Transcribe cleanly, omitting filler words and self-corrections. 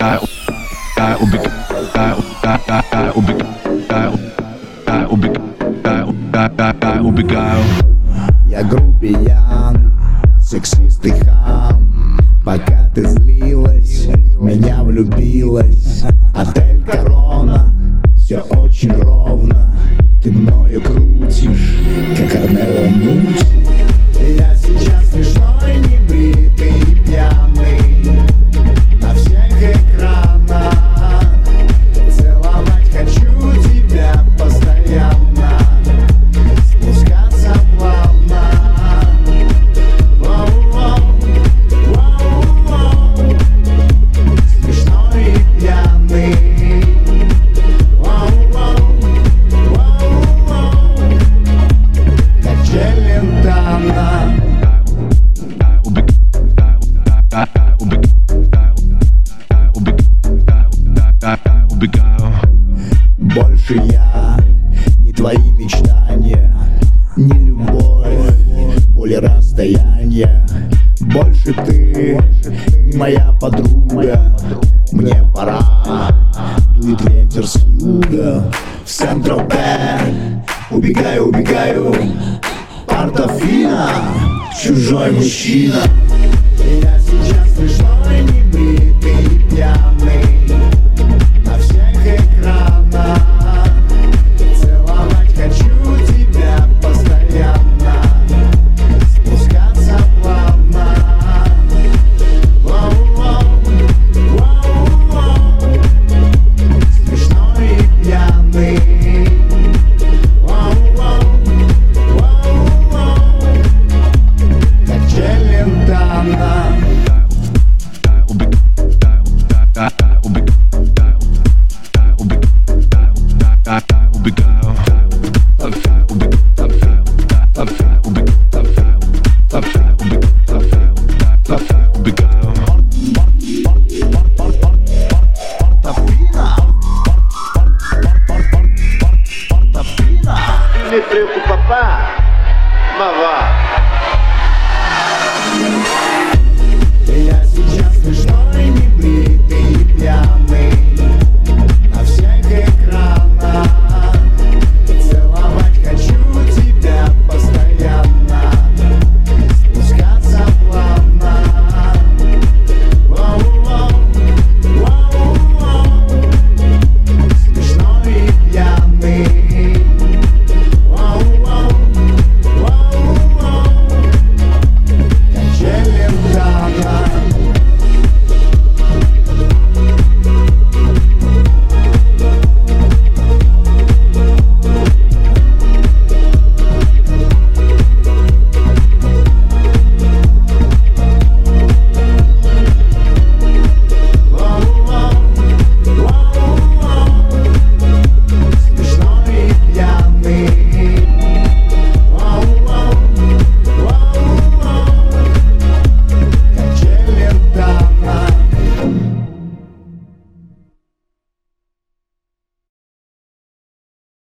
убегаю. Я грубиян, сексист и хам. Пока ты злилась, в меня влюбилась. Отель Корона, все очень ровно. Ты мною крутишь, как Арнелла Муть. Я сейчас смешной, небритый и пьяный на всех экранах. Целовать хочу тебя постоянно, спускаться плавно. Смешной и пьяный. Как Челентано. Убегаю. Больше я не твои мечтания, не любовь, более расстояние. Больше ты не моя подруга. Мне пора, дует ветер с юга. В Сент-Тропе убегаю, убегаю. Портофино, чужой мужчина.